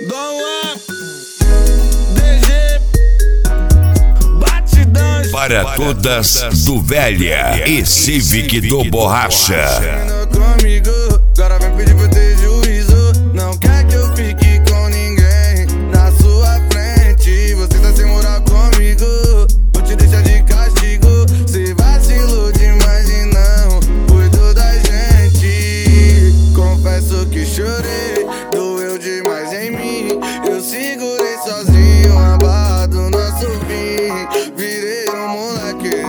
Para todas do Velha e Civic do Borracha. Comigo, agora vem pedir pra eu ter juízo. Não quer que eu fique com ninguém na sua frente. Você tá sem moral comigo, vou te deixar de castigo. Cê vacilou demais e não cuidou da gente. Confesso que chorei, doeu demais em mim. Eu segurei sozinho a barra do nosso fim. Virei um moleque,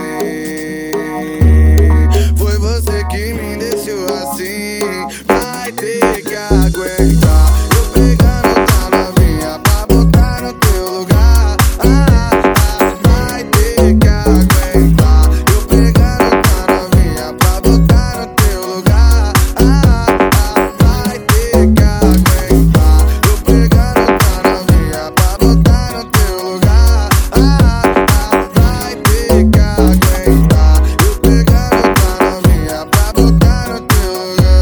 foi você que me deixou assim. Vai ter que aguentar eu pegando tua novinha pra botar no teu lugar. Vai ter que aguentar eu pegando tua novinha pra botar no teu lugar. Vai ter que aguentar eu pegando tua novinha pra botar no teu lugar. Vai ter que aguentar eu pegando tua novinha pra botar no teu lugar.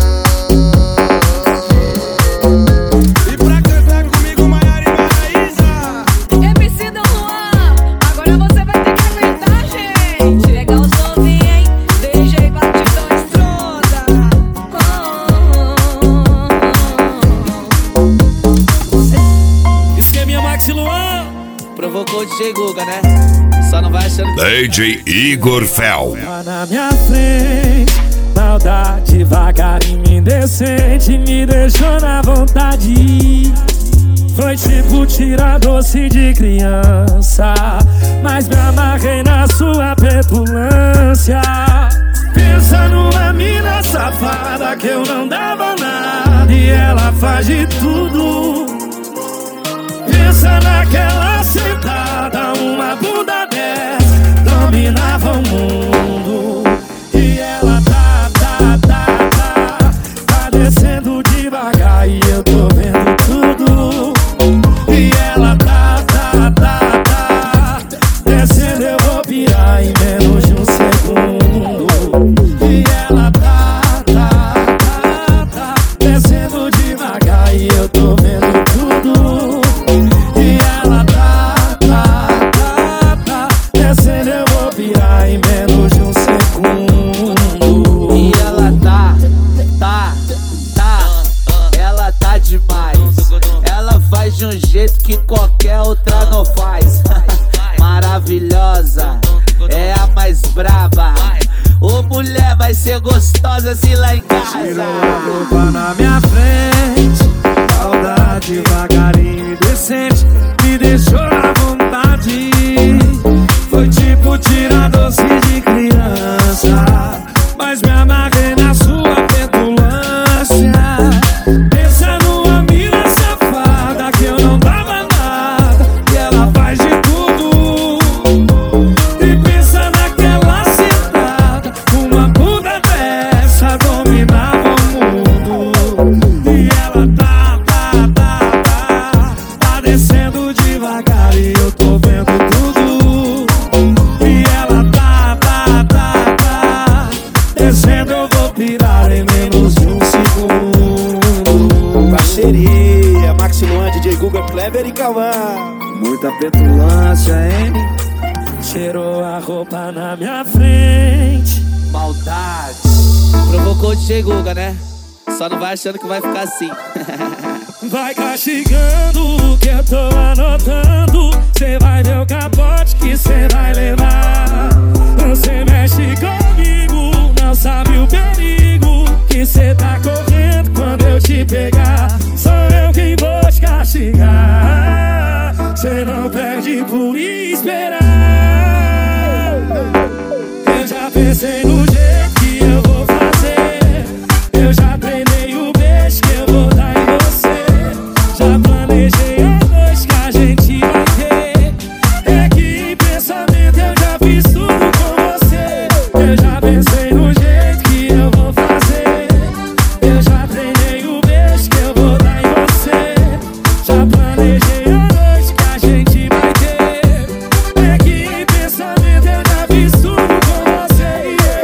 E pra cantar comigo, Maiara e Maraísa. MC Dom Juan, agora você vai ter que aguentar, gente. Legalzãozinho, hein? DJ Batidão Estronda. Esqueminha Maxi Luan. Provocou o DJ Guga, né? Só não vai achando que... DJ Igor Fel. Tá na minha frente, maldade devagarinho indecente, me deixou na vontade. Foi tipo tirar doce de criança, mas me amarrei na sua petulância. Pensa numa mina safada que eu não dava nada e ela faz de tudo. Pensa naquela sentada, uma bunda dessa dominava o mundo. E ela tá descendo devagar e eu tô vendo tudo. E ela tá descendo, eu vou pirar em menos de um segundo. E ela tá descendo devagar e eu tô vendo tudo. E ela tá descendo, eu vou pirar em menos de um segundo. E ela ela tá demais. Ela faz de um jeito que qualquer outra não faz. Maravilhosa, é a mais braba. Ô mulher, vai ser gostosa se lá em Tirou a casa. roupa na minha frente, maldade devagarinho e decente, me deixou na vontade. Foi tipo tirar doce de criança, mas me amarrei na sua petulância. Pensa numa mina safada que eu não dava nada e ela faz de tudo. E pensa naquela sentada, uma bunda dessa dominava o mundo. E ela tá descendo devagar e eu tô vendo tudo. E ela tá descendo, eu vou pirar em menos de um segundo. Parceria, Maxi Luan, DJ Guga, Kleber e Cauã. Muita petulância, hein? Tirou a roupa na minha frente. Maldade. Provocou o DJ Guga, né? Só não vai achando que vai ficar assim. Vai castigando que eu tô anotando. Cê vai ver o capote que cê vai levar. Você mexe comigo, não sabe o perigo que cê tá correndo quando eu te pegar. Sou eu quem vou te castigar. Cê não perde por esperar. Eu já pensei no jeito que eu vou fazer. Eu já treinei o beijo que eu vou dar em você. Já planejei a noite que a gente vai ter. É que em pensamento eu já fiz tudo com você. Eu já pensei no jeito que eu vou fazer. Eu já treinei o beijo que eu vou dar em você. Já planejei a noite que a gente vai ter. É que em pensamento eu já fiz tudo com você.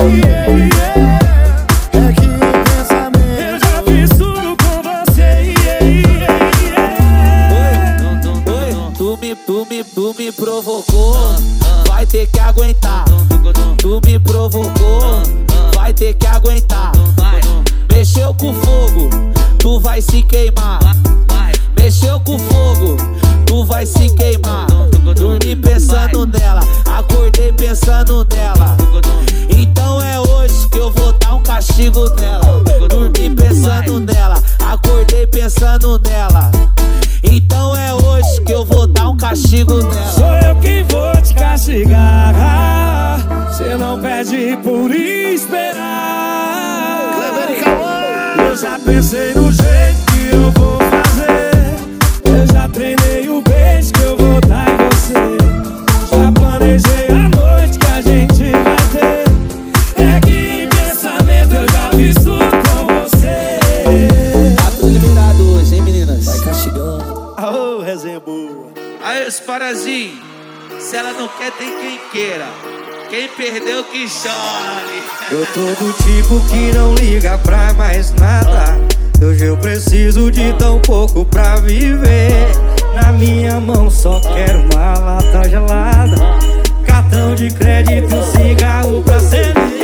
tu vai se queimar. Mexeu com fogo, tu vai se queimar. Dormi pensando nela, acordei pensando nela. Então é hoje que eu vou dar um castigo nela. Dormi pensando nela, acordei pensando nela. Então é hoje que eu vou dar um castigo nela. Sou eu quem vou te castigar. Cê não pede por esperar. Eu já pensei no jeito que eu vou fazer. Eu já treinei o beijo que eu vou dar em você. Já planejei a noite que a gente vai ter. É que em pensamento eu já fiz tudo com você. Tá tudo liberado hoje, hein, meninas? Vai castigando. Aô, resenha boa. Aí os parazinhos, se ela não quer, tem quem queira. Quem perdeu que chore. Eu tô do tipo que não liga pra mais nada. Hoje eu preciso de tão pouco pra viver. Na minha mão só quero uma lata gelada, cartão de crédito, cigarro pra acender.